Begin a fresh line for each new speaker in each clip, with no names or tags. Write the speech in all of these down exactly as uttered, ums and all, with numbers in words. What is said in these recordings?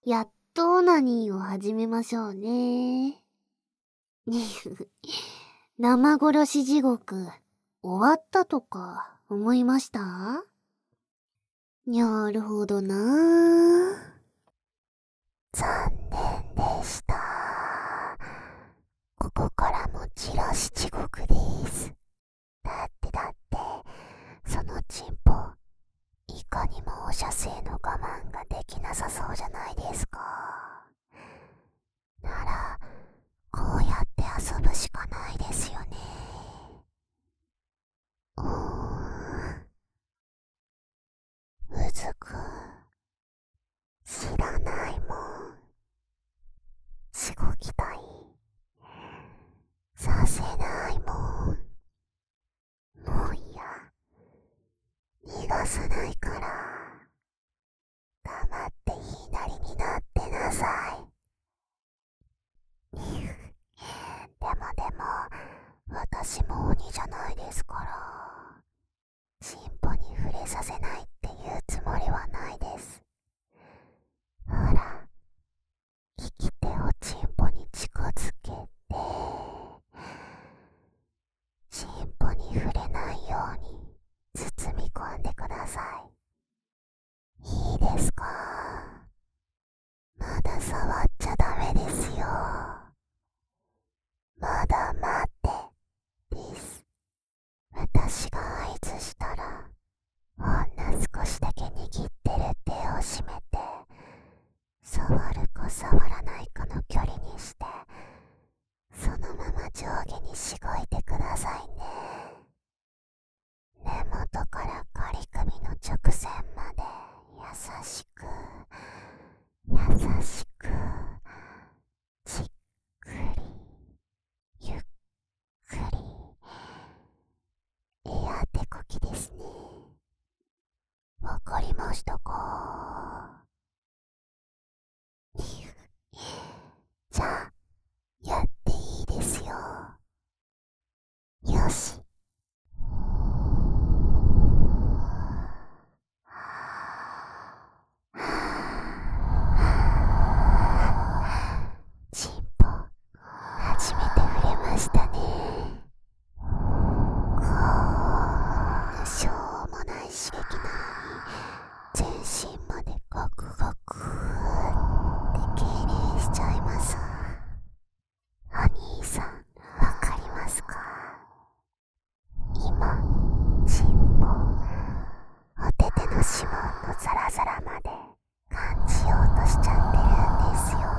やっとオナニーを始めましょうね。生殺し地獄、終わったとか思いました？なるほどなぁ。
残念でした。ここからもチラシ地獄です。だってだって、そのチンポ、いかにもお射精の我慢ができなさそうじゃないですか。なら、こうやって遊ぶしかないですよね。うーん。うずく、知らないもん。しごきたい。させないもん。もういや、逃がさないから、黙って言いなりになってなさい。でもでも、私も鬼じゃないですから、チンポに触れさせないっていうつもりはないです。ほら、利き手をチンポに近づけて、チンポに触れないように包み込んでください。いいですか？まだ触っちゃダメですよ。まだ待ってです。私が合図したら、ほんの少しだけ握ってる手を締めて、触るか触らないかの距離にして、そのまま上下にしごいてくださいね。根元からカリ首の直線まで優しく、優しく、じっくり、ゆっくり。エア手こきですね。わかりましたか？じゃあ、やっていいですよ。よし。チンポ、初めて触れましたね。こんなしょうもない刺激なのに、全身までガクガクって痙攣しちゃいます。お兄さん、わかりますか？今、チンポ、お手手の指紋のザラザラまで感じようとしちゃってるんですよ。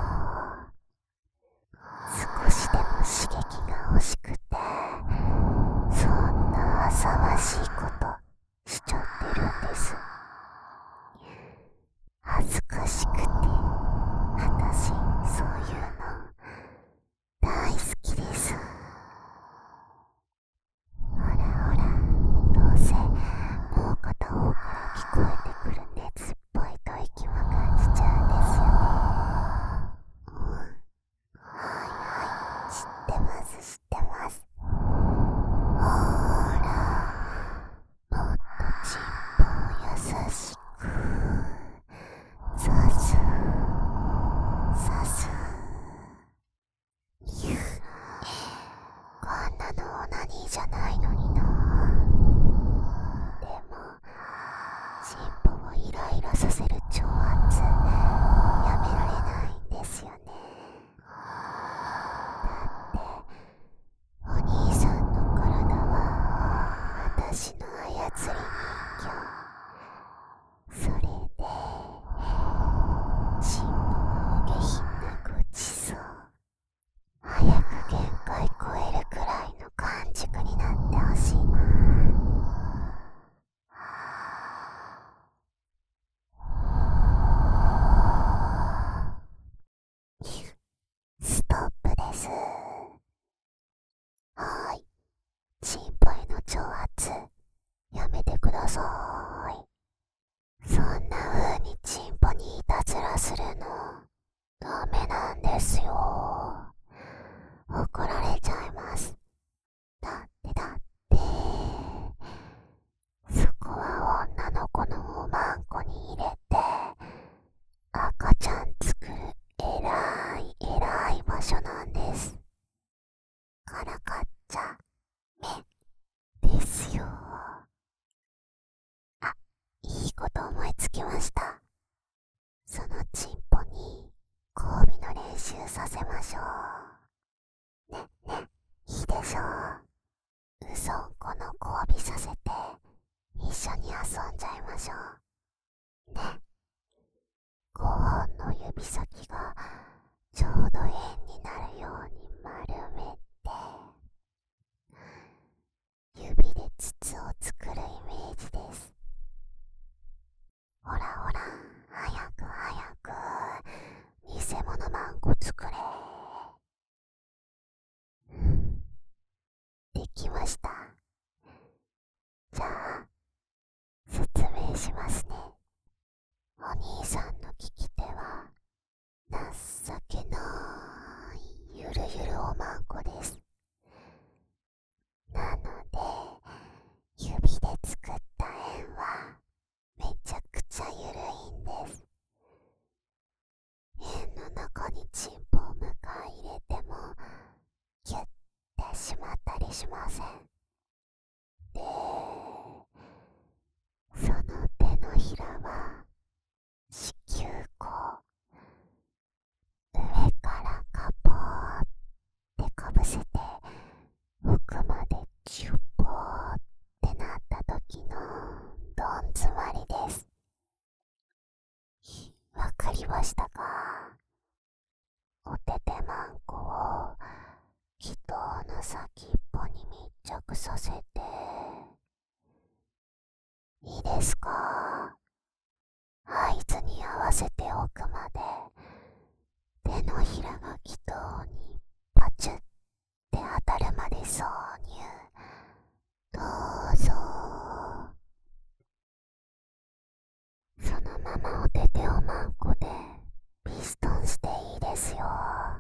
少しでも刺激が欲しくて、そんな浅ましいことしちゃってるんです。恥ずかしくて、私そういうの大好きです。ほらほら、どうせもう片方から聞こえてくる熱っぽい吐息も感じちゃうんですよね。 習させましょう。ね、ね、いいでしょう。うそんこの子を帯びさせて一緒に遊んじゃいましょう。ね。ごほんの指先がちょうど円になるように丸めて、指で筒を作るイメージです。ほらほら、早く早く偽物マンコ作れ。うん、できました。じゃあ説明しますね。お兄さんの利き手は情けないゆるゆるおまんこです。なので指で作った円はめちゃくちゃゆるいんです。円の中にチンポを迎え入れてもギュッてしまったりしません。で、その手のひらは子宮口、上からカポーってかぶせて奥までチュポーってなった時のどん詰まりです。わかりましたか？おててまんこを気筒の先っぽに密着させて、いいですか？合図に合わせて奥まで手のひらが気筒にパチュって当たるまで挿入。どうぞ。そのままおててをまんこでピストンしていいですよ。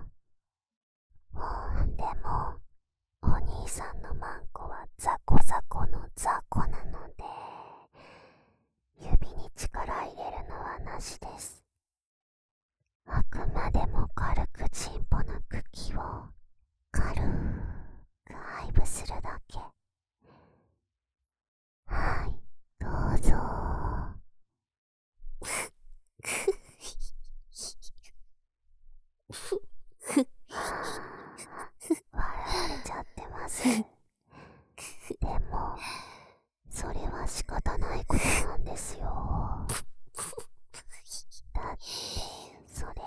でもお兄さんのマンコはザコザコのザコなので指に力入れるのはなしです。あくまでも軽くチンポの茎を軽く配布するだけ。はい、どうぞ。笑われちゃってます。でもそれは仕方ないことなんですよ。だってそれ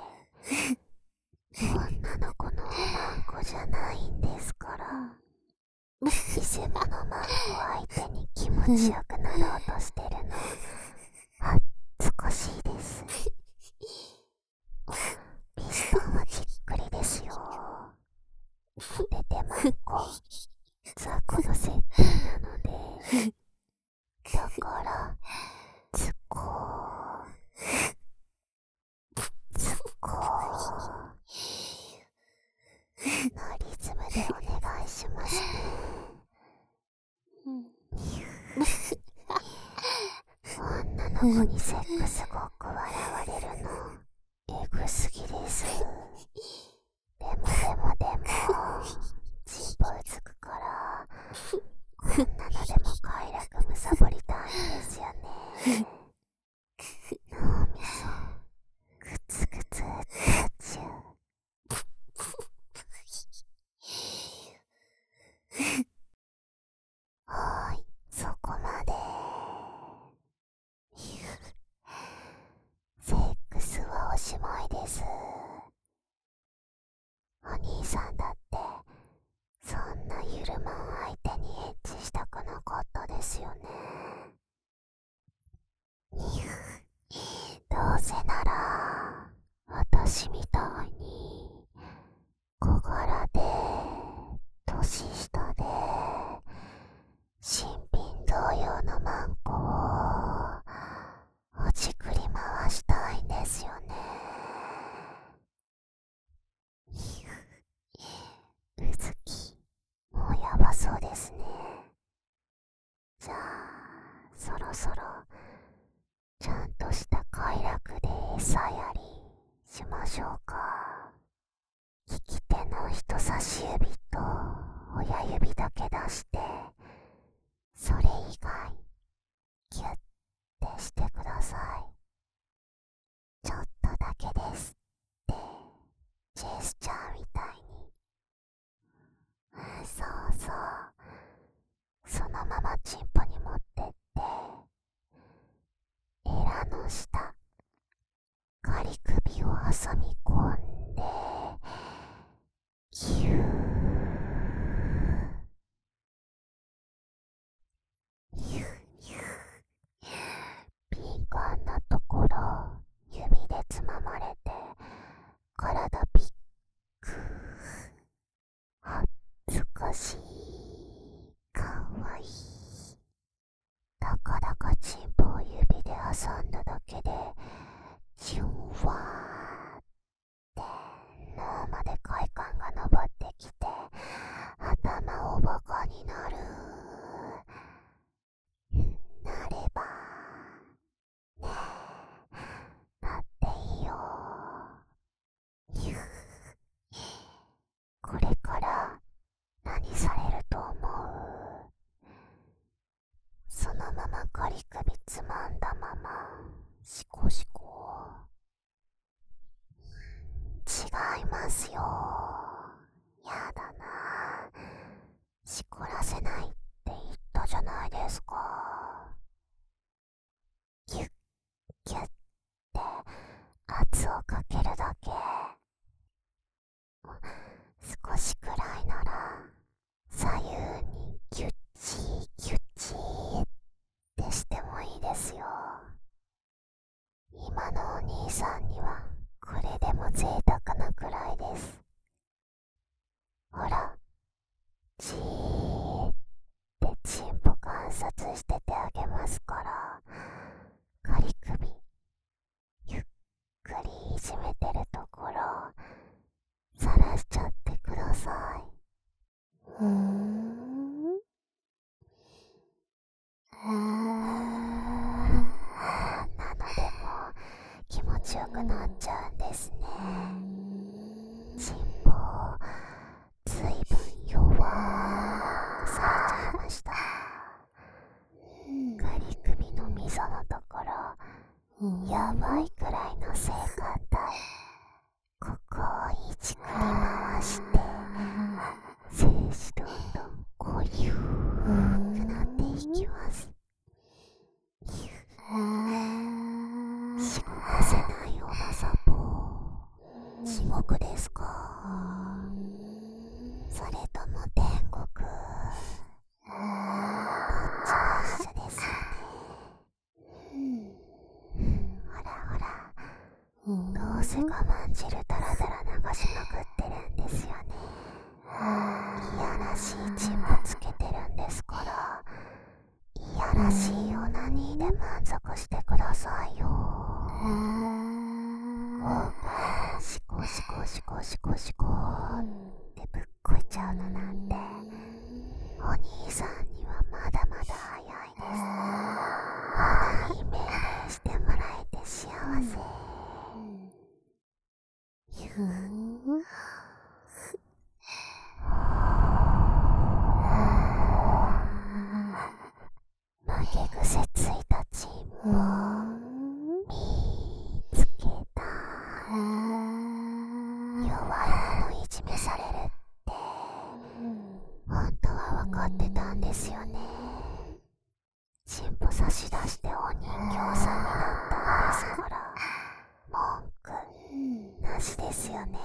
女の子のマンコじゃないんですから。偽物マンコ相手に気持ちよくなろうとしてるの恥ずかしいです。ピストンはじっくりですよ。おててまんこザコの設定なので、だからズコーズコーのリズムでお願いしますね。女の子にセックスごっこ笑われるのエグすぎです。でもでもでもチンポうつくからこんなのでも快楽むさぼりたいんですよね。脳みそグツグツタチュはーい、そこまで。セックスはおしまいです。お兄さんだってそんなゆるまん相手にエッチしたくなかったですよね。どうせなら私みたいに小柄で年下で新品同様のマンコをほじくり回したいんですよね。うずき、もうやばそうですね。じゃあそろそろちゃんとした快楽で餌やりしましょうか。利き手の人差し指と親指だけ出して、それ以外ギュッてしてください。ちょっとだけですってジェさ、そのままチンポに持ってって、エラの下、仮首を挟み込んで、ギュー、ギューギュー、敏感なところ、指でつままれて、体びっくー、恥ずかしい、かわいい。たかだかチンポを指で挟んだだけで、じゅんわーって脳まで快感が昇ってきて、頭をバカになる。なればねえ、なっていいよ。ゆこれから何されると思う？そのまま仮首つまんだままシコシコ。違いますよ。やだな。しこらせないって言ったじゃないですか。ギュッギュッって圧をかけるだけ。少しくらいなら左右にギュッチーギュッチーってしてもいいですよ。今のお兄さんにはこれでも贅沢なくらいです。ほら、じーってチンポ観察しててあげますから、仮首ゆっくりいじめてるところさらしちゃってください。
うーん。あ
なのでも気持ちよくなっちゃうんですね。チンポずいぶん弱くされちゃいました。仮首の溝のところやばいくらいの性感帯、ここをいじくり回して精子どんどんこうゆーくなっていきます。しごかせないようなサポー地獄ですか？それとも天国？どっちも一緒ですよね。ほらほら、どうせ我慢汁だらだら流しまくってるんですよね。いやらしいチンポつけてるんですから、いやらしいオナニーで満足してくださいよ。シコシコシコシコシコってぶっこいちゃうのなんて、お兄さんにはまだまだ早いです。オナニー命令してもらえて幸せ。ゆう負け癖ついたチンポ見つけた。弱いものいじめされるって本当は分かってたんですよね。チンポ差し出してお人形さんになったんですから、文句なしですよね。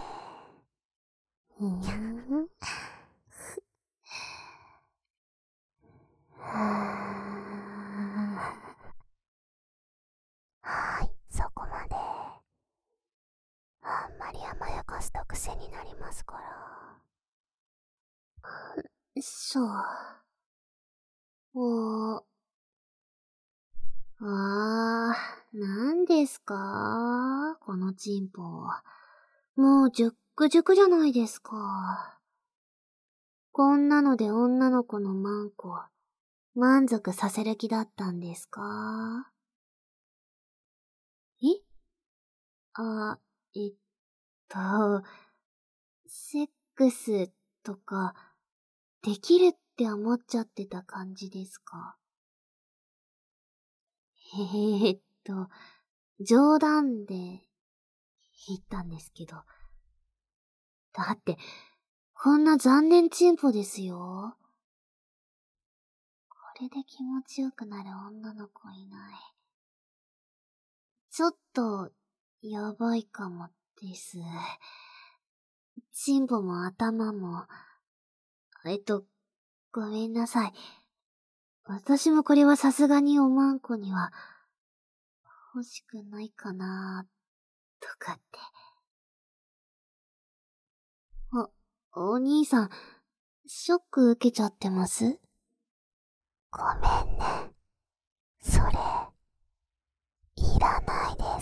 はい、そこまで。あんまり甘やかすと癖になりますから。
そう。おー。あー、なんですかこのチンポ。もうじゅっくじゅくじゃないですか。こんなので女の子のマンコ、満足させる気だったんですか？えあ、えっと、セックスとか、できるって思っちゃってた感じですか？えーっと、冗談で言ったんですけど。だって、こんな残念チンポですよ。 れで気持ちよくなる女の子いない。ちょっと、やばいかもです。チンポも頭も、えっと、ごめんなさい。私もこれはさすがにおまんこには、欲しくないかなー、とかって。お、お兄さん、ショック受けちゃってます？
ごめんね。それ、いらないです。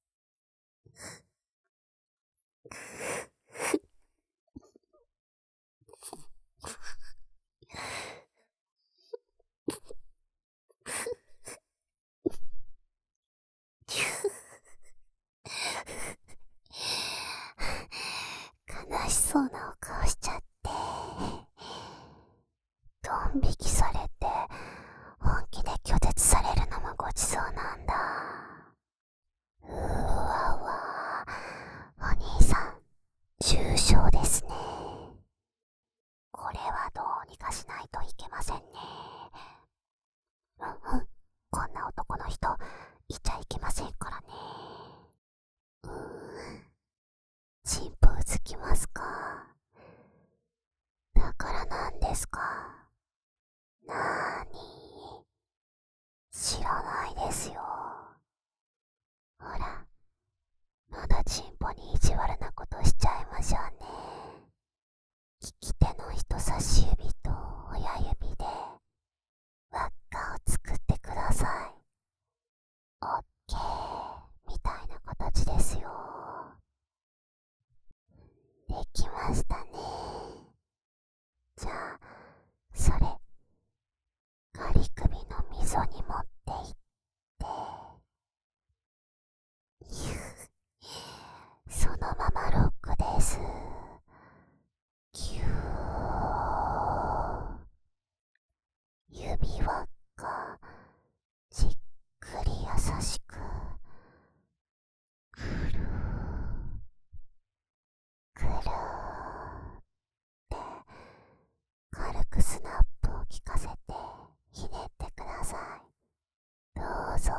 悲しそうなお顔しちゃって、ドン引きされて本気で拒絶されるのもごちそうなんだ。うーわわ、お兄さん重症ですね。これはどうにかしないといけませんね。うんうん、こんな男の人いちゃいけませんからね。うーん、チンポうずきますか？だからなんですか？なーに？知らないですよ。ほら、まだチンポに意地悪なことしちゃいましょうね。利き手の人差し指と親指で輪っかを作ってください。オッケーみたいな形ですよ。できましたね。じゃあそれガリ首の溝に持っていってそのままロックです。キュー、指輪っかじっくり優しくくるくるって軽くスナップを効かせてひねってください。どうぞ。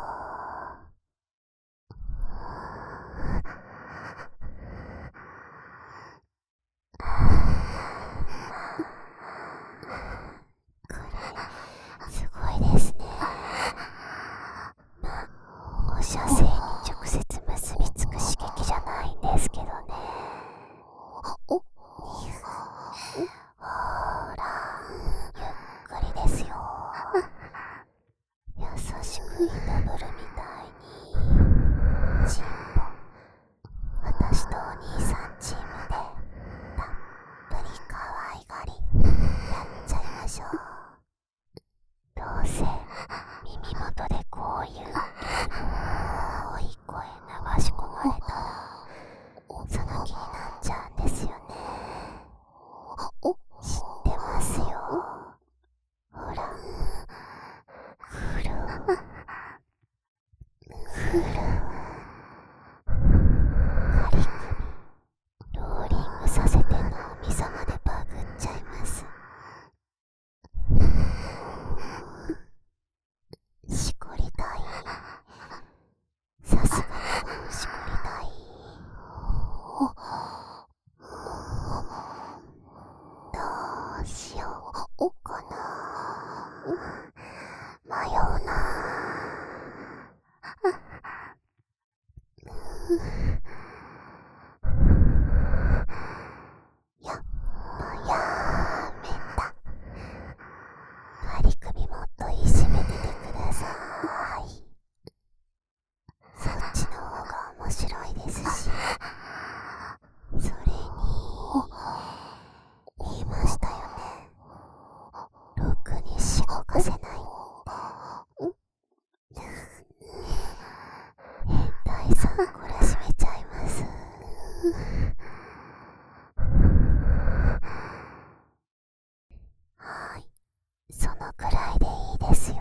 これすごいですね。まあ放射線に直接結びつく刺激じゃないんですけどね。おほーら、ゆっくりですよ。優しくいたぶるみたいにチンポ、私とお兄さんチームでたっぷり可愛がりやっちゃいましょう。どうせ耳元でこういう多い声流し込まれたらその気になっちゃうんですよね。知ってますよ。ほら、くるくるガリ首ローリングさせて脳みそまでバグっちゃいます。しこりたい。さすがにしこりたい。どうしようかな。迷うな。やっぱやめた。ガリ首もっといじめててください。そっちの方が面白いですし、それに言いましたよね。ろくにしごかせないって。変態さん懲らしめちゃいます。はい、そのくらいでいいですよ。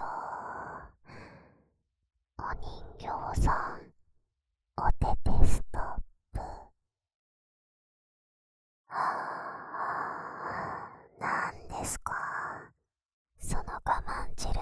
お人形さん、お手手ストップ。はぁ、なんですかその我慢汁。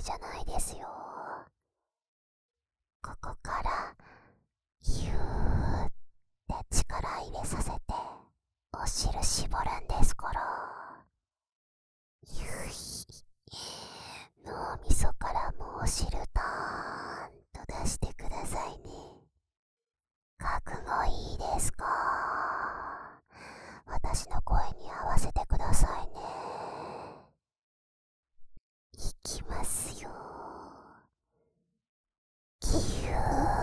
じゃないですよ。ここからギューって力入れさせてお汁絞るんですから。ゆい、脳みそからもお汁たーんと出してくださいね。覚悟いいですか？私の声に合わせてくださいね。いきますよ。ぎゅー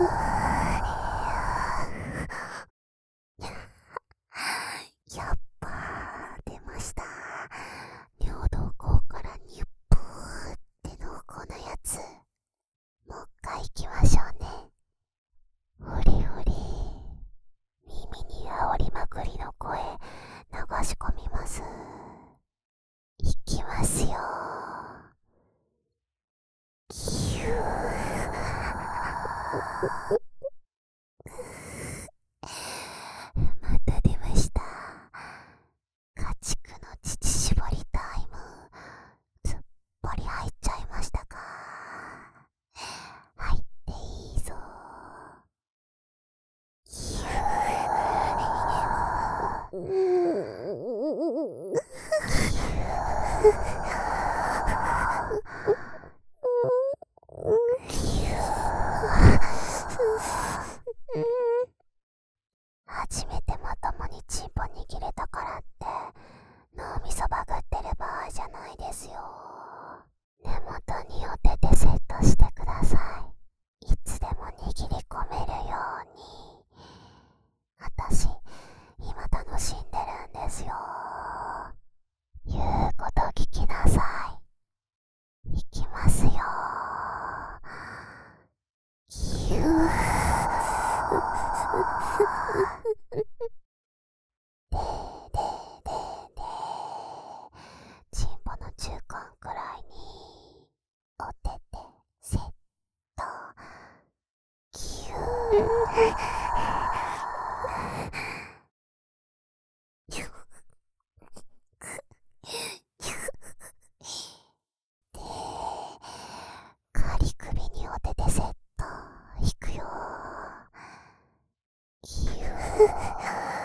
やっぱー出ました。尿道口からニュップーって濃厚なやつ。もう一回行きましょうね。ふりふり、耳に煽りまくりの声流し込みます。いきますよ。ぎゅーまた出ました。家畜の乳搾りタイム。すっぽり入っちゃいましたか？入っていいぞ。ぎゅー初めてまともにチンポ握れたからって脳みそバグってる場合じゃないですよ。根元にお手でセットしてください。いつでも握り込めるように。私今楽しんでるんですよ。言うこと聞きなさい。いきますよ。ぎゅーでーでーでーでー。チンポの中間くらいにお手でセット。ぎゅーで仮首にお手でセット。いくよ。ぎゅー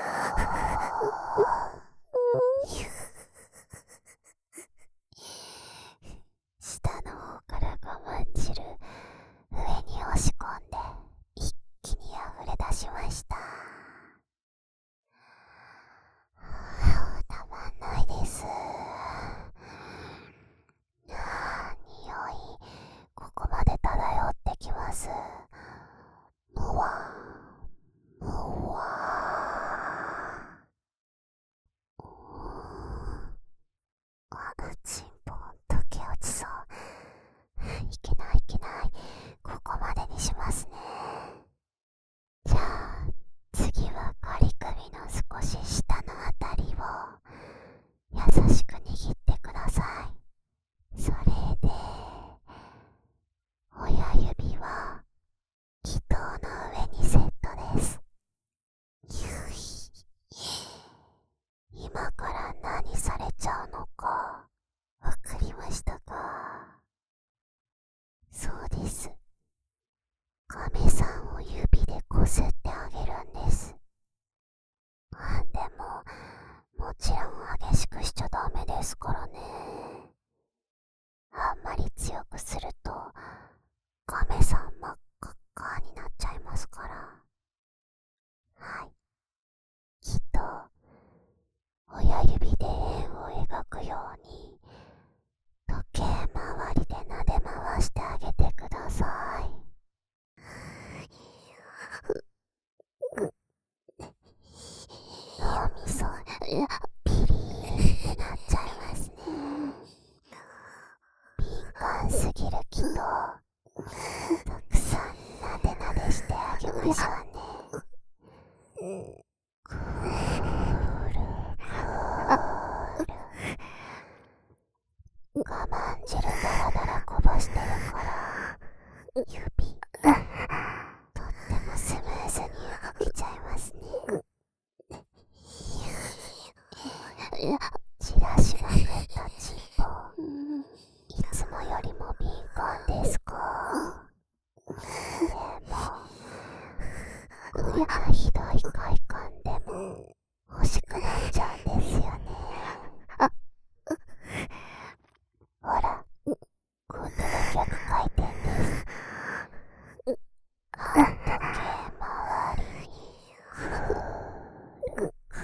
下の方から我慢汁上に押し込んで一気に溢れ出しました。たまんないです。匂いここまで漂ってきます。むわむわー。あ、チンポン溶け落ちそう。いけないいけない。ここまでにしますね。じゃあ次は仮首の少し下のあたりを優しく握ってください。それで親指は気筒の上にセットです。ゆい、今から何されちゃうのかわかりましたか？そうです。亀さんを指でこすってあげるんです。でももちろん激しくしちゃダメですからね。あんまり強くすると亀さん真っ赤っかになっちゃいますから。はい、きっと親指で円を描くように時計回りで撫で回してあげてください。脳みそピリーってなっちゃいますね。敏感すぎる気とたくさんなでなでしてあげましょうね。くーるくーる。我慢汁だらだらこぼしてるから指とってもスムーズに動けちゃいますね。じらしまくったチンポ、いつもよりも敏感んなひどい快感でも欲しくなっちゃうんですよね。あ、ほら、今度は逆回転です。反時計回りにくるく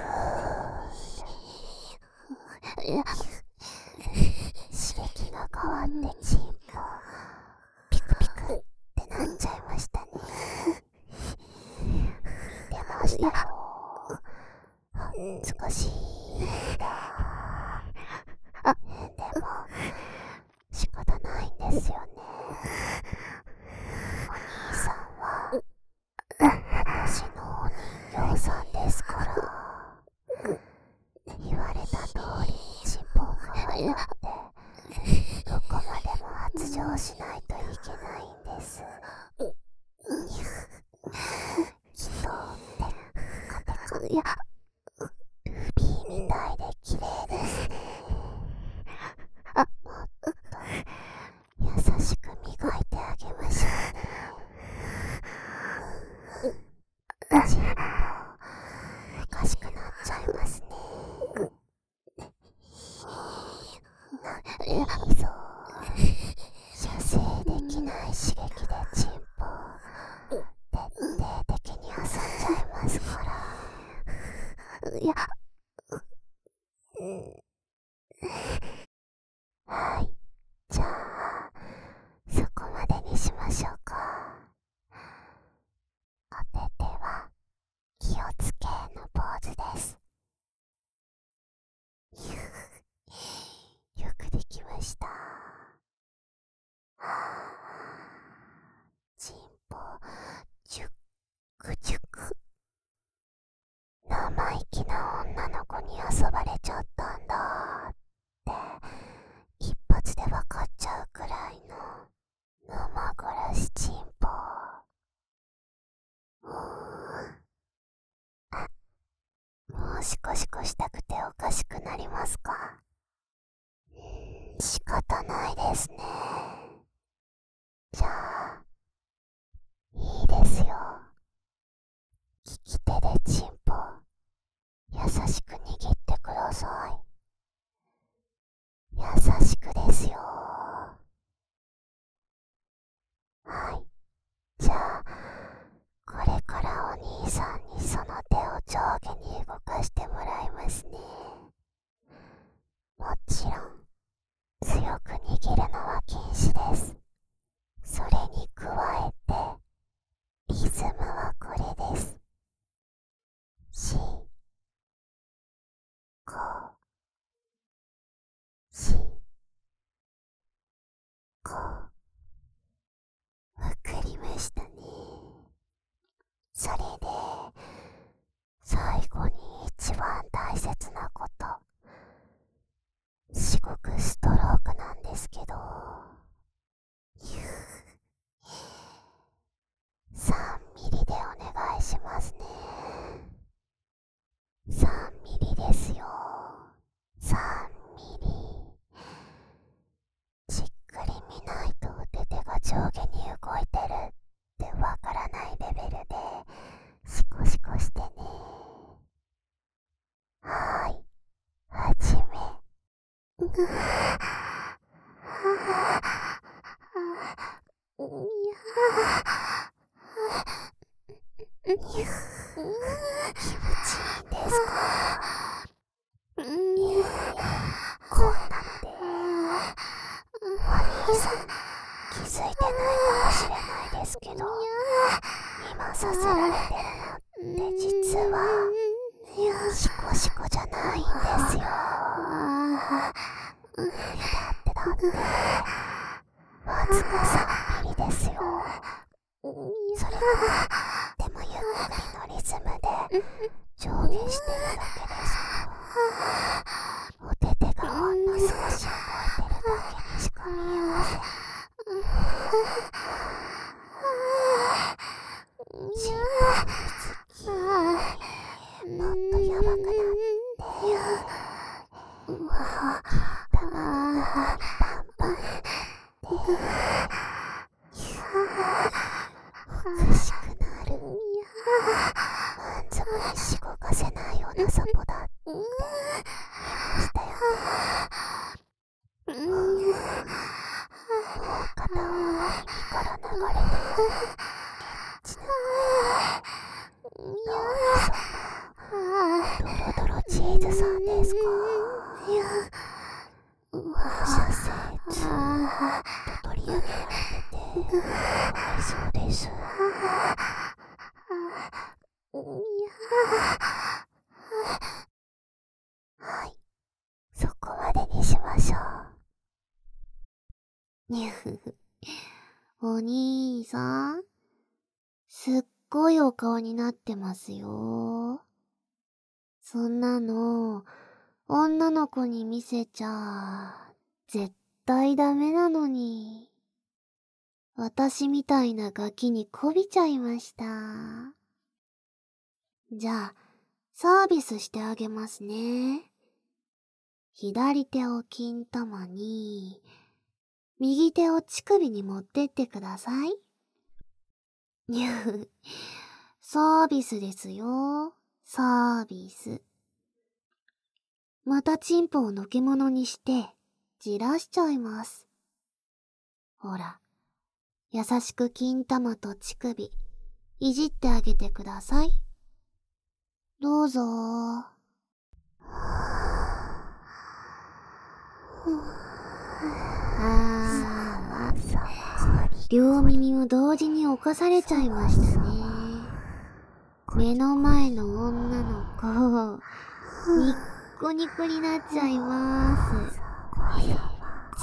る。刺激が変わってチンポピクピクってなっちゃいましたね。見てましたよ。恥ずかしいんだ。あ、でも仕方ないんですよね。お兄さんは私のお人形さんですから。言われた通りチンポを可愛がってどこまでも発情しないといけないんです。きっとテカテカ、いやルビーみたいで綺麗ですね。あ、もっと優しく磨いてあげましょうね。チンポおかしくなっちゃいますね。いいぞ。射精できない刺激でチンポ徹底的に遊んじゃいますから。いや、はい、じゃあそこまでにしましょうか。お手手は気をつけのポーズです。よくできました。チンポジュックジュック。生意気な女の子に遊ばれちゃったんだって一発でわかっちゃうくらいの生殺しチンポ。うーん、あ、もうシコシコしたくておかしくなりますか。仕方ないですね。じゃあいいですよ。利き手でチンポ優しく握ってください。優しくですよ。はい、じゃあこれからお兄さんにその手を上下に動かしてもらいますね。もちろん強く握るのは禁止です。それに加えてリズムはこれです。し、こ、し、こ。わかりましたね。それで最後に一番大切なこと、至極ストロークなんですけど、さんミリでお願いしますね。さんミリですよ。さんミリ。じっくり見ないと手手が上下に動いてるってわからないレベルでシコシコしてね。はーい、はじめ。気持ちいいですか。いやいや、こんなのでお兄さん気づいてないかもしれないですけど、今させられてるのって実はシコシコじゃないんですよ。だってだってわずかさんミリですよ。それがでもゆっくりのリズムで上下してるだけですよ。お手手がほんの少し動いてるだけにしか見えません。心配につきもっとやばくなってうわ玉の中にパンパンっておかしくなる。 なサポだって言いましたよね。もう片方は耳から流れてるちなどうぞドロドロチーズさんですか？射精ずーっと取り上げられててかわいそうです。はい、そこまでにしましょう。
にゅふふ。お兄さん、すっごいお顔になってますよ。そんなの、女の子に見せちゃ、絶対ダメなのに。私みたいなガキにこびちゃいました。じゃあ、サービスしてあげますね。左手を金玉に、右手を乳首に持ってってください。にゅサービスですよ。サービス。またチンポをのけものにして、じらしちゃいます。ほら、優しく金玉と乳首、いじってあげてください。どうぞ。あー、両耳も同時に侵されちゃいましたね。目の前の女の子、ニッコニコになっちゃいます。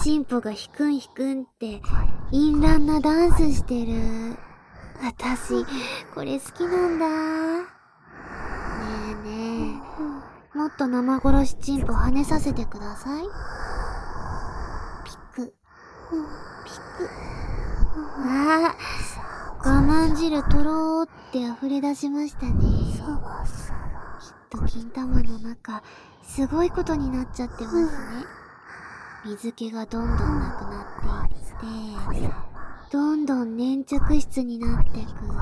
チンポがヒクンヒクンって淫乱なダンスしてる。私、これ好きなんだ。ねえねえ、もっと生殺しチンポ跳ねさせてください。ピク、ピク。ああ、我慢汁とろーって溢れ出しましたね。きっと金玉の中、すごいことになっちゃってますね。水気がどんどんなくなっていって、どんどん粘着質になってく。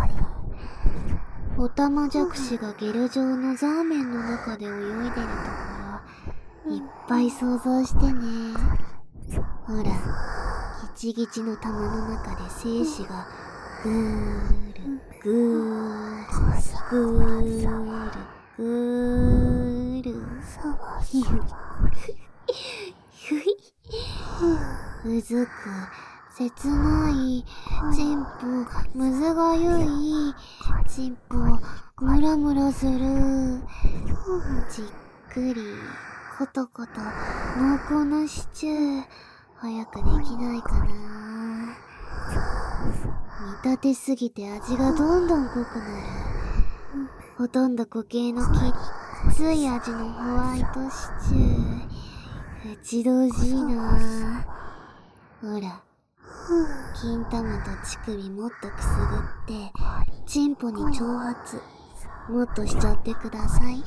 オタマジャクシがゲル状のザーメンの中で泳いでるところ、いっぱい想像してね。ほら、ギチギチの玉の中で精子がぐーる、ぐーる、ぐーる、ぐーる。ひふひうずく、切ない、チンポ、むずがゆい、チンポ、ムラムラする。じっくり、コトコト、濃厚なシチュー、早くできないかな。煮立てすぎて味がどんどん濃くなる。ほとんど固形のきっつい味のホワイトシチュー。待ち遠しいな。ほら、金玉と乳首もっとくすぐって、チンポに挑発、もっとしちゃってください。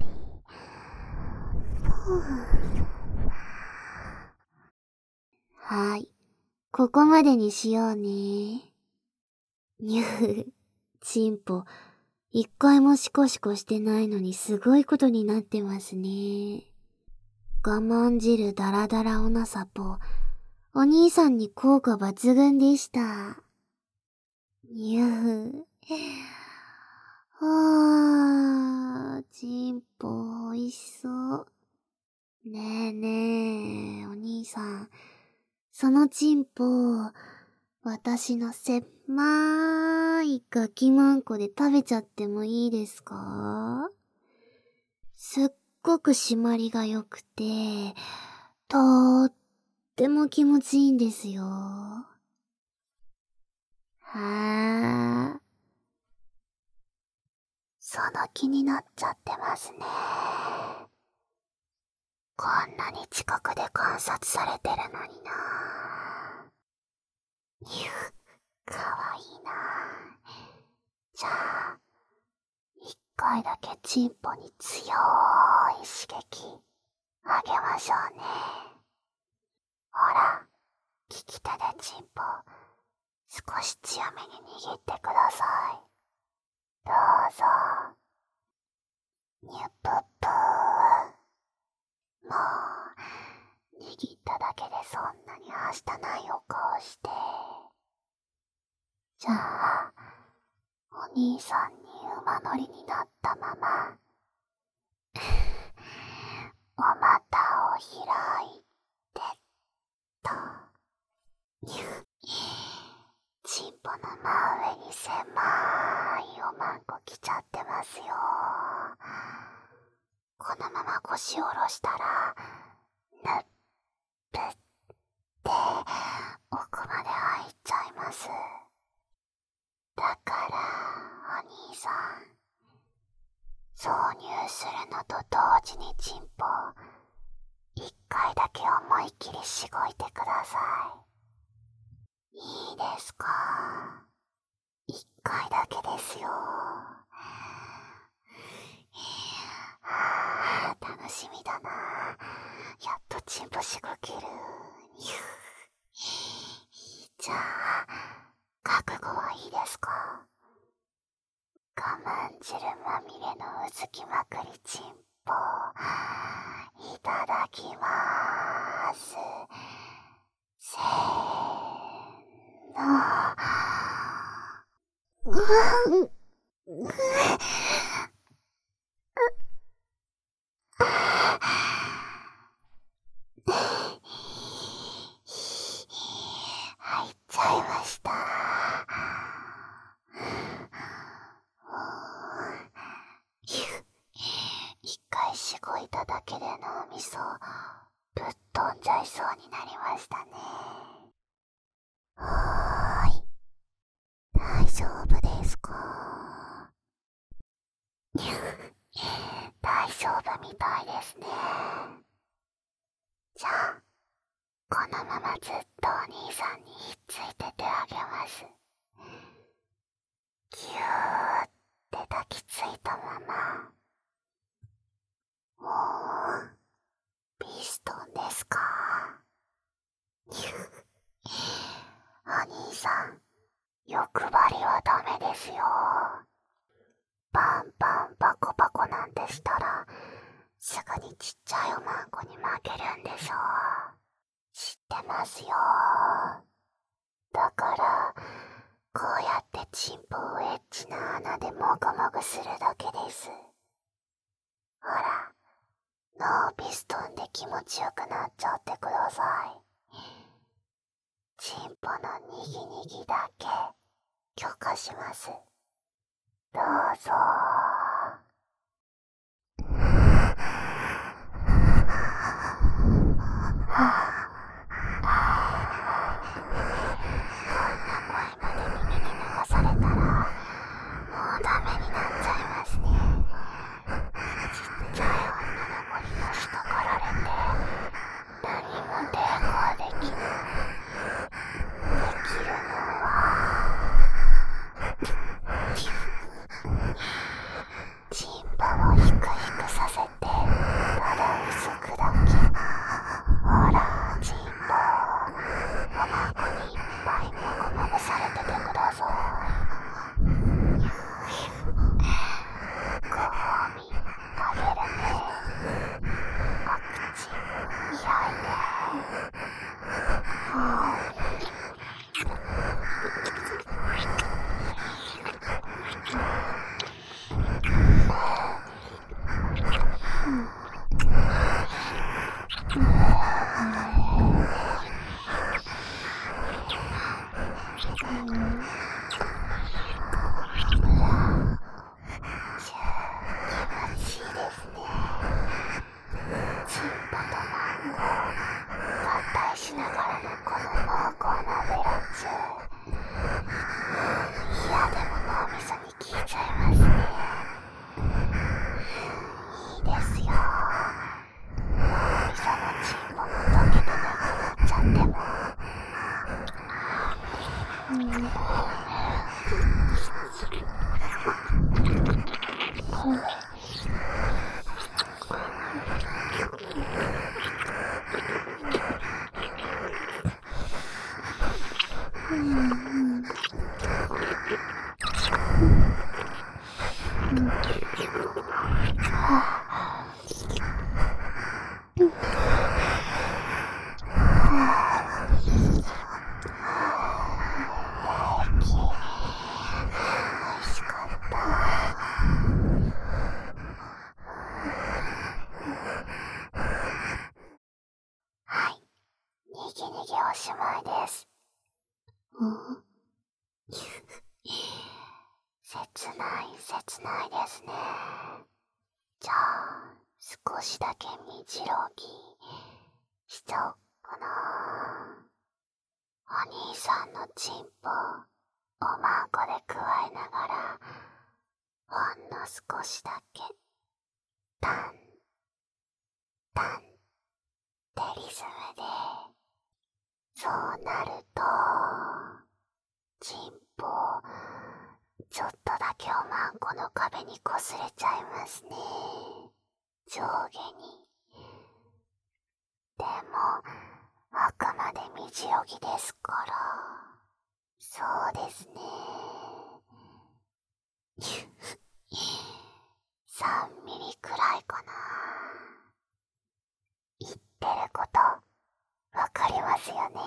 はい。ここまでにしようね。にゅふ、チンポ、一回もシコシコしてないのにすごいことになってますね。我慢汁ダラダラオナサポ、お兄さんに効果抜群でした。にゅふ。はぁ、チンポ、美味しそう。ねえねえ、お兄さん。そのチンポ、私のせっまーいガキマンコで食べちゃってもいいですか？すっごく締まりが良くて、とーっても気持ちいいんですよ。はー。
その気になっちゃってますね。こんなに近くで観察されてるのにな。にゅ、かわいいな。じゃあ、一回だけチンポに強い刺激あげましょうね。ほら、利き手でチンポ少し強めに握ってください。どうぞ。にゅぷっ握っただけでそんなにはしたないお顔して。じゃあ、お兄さんに馬乗りになったまま、お股を開いてっと。チンポの真上に狭いおまんこ来ちゃってますよ。このまま腰下ろしたら、ぬっぷって奥まで入っちゃいます。だからお兄さん、挿入するのと同時にチンポ一回だけ思いっきりしごいてください。いいですか？一回だけですよ。はあ、楽しみだな。やっとチンポしごける。じゃあ、覚悟はいいですか？我慢汁まみれのうずきまくりチンポ、いただきまーす。せーの。うわっ入っちゃいました。一回しごいただけで脳みそぶっ飛んじゃいそうになりましたね。はーい、大丈夫ですか？大丈夫みたいですね。じゃあ、このままずっとお兄さんにひっついててあげます。ぎゅーって抱きついたまま。もう、ピストンですか？お兄さん、欲張りはダメですよ。パンパンパコパコなんてしたら、すぐにちっちゃいおまんこに負けるんでしょう。知ってますよ。だから、こうやってチンポをエッチな穴でもぐもぐするだけです。ほら、ノーピストンで気持ちよくなっちゃってください。チンポのにぎにぎだけ許可します。どうぞ。ほら、 切ない切ないですね。じゃあ少しだけみじろぎしちゃおっかな。お兄さんのチンポおまんこでくわえながらほんの少しだけタンタンってリズムで、そうなるとチンポちょっとだけおまんこの壁にこすれちゃいますね。上下に。でもあくまでみじろぎですから。そうですね。さんミリくらいかな。言ってることわかりますよね。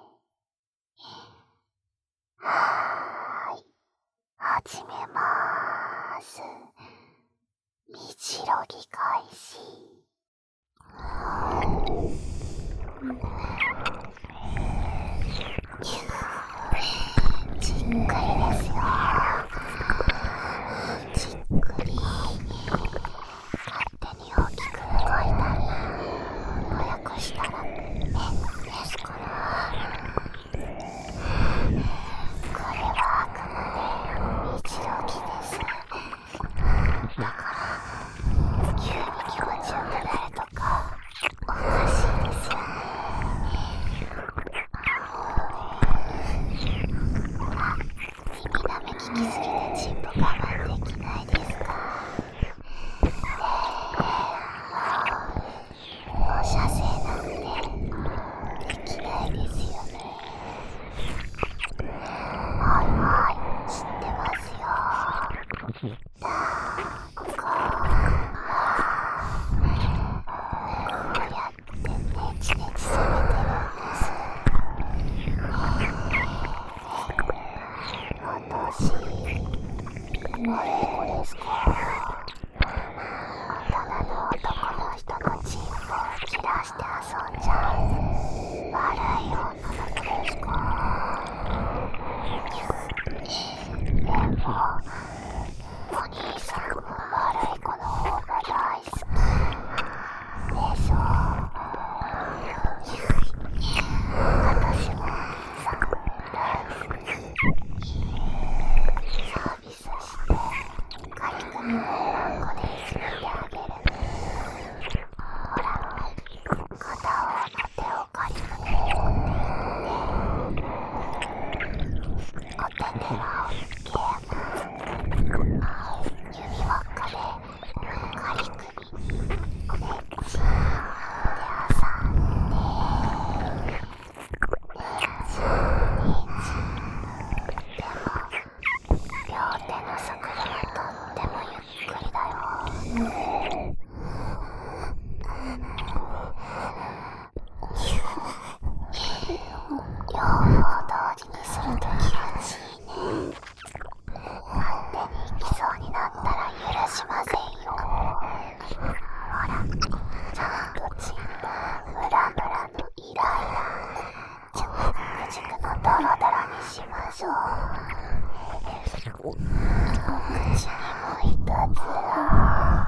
はーい、始めまーす。みじろぎ開始。じっくりですよ。じっくり勝手に大きく動いたり早くしたら変ですから。これはあくまでみじろぎです。だから急に気持ちよくなるとかおかしいですよね。耳なめ聞きすぎてチンポ我慢できないですか？放射性なんてできないですよね。はいはい、知ってますよ。だーここうやってネチネチ攻めてるんです。私悪い子ですか？ただの男の人のチンポを切らして遊んじゃう悪い女の子ですか？でもお兄さんは悪い子の方が大好きでしょ。私もお兄さん大好き。サービスしてカリカリのおまんこでいじめてあげる。ほら、片方の手をカリカリに持っていって、お手手はオッケーも指輪っかでカリ首にネッチで挟んで、ネッチネッチ。でも両手の速度はとってもゆっくりだよ。両方同時にすると気持ちいいね。勝手に行きそうになったら許しませんよ。ほら、ちゃんとチンムラムラのイライラジュクジュクのドロドロにしましょう。お口にもいたずら。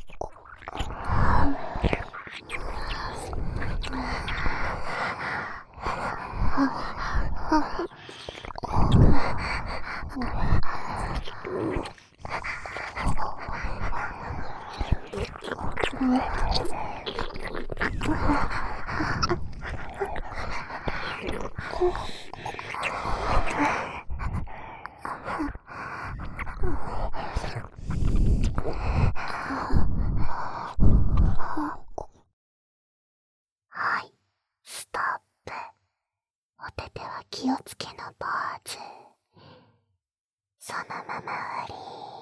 はい、ストップ。お手手は気をつけのポーズ。そのままフリー。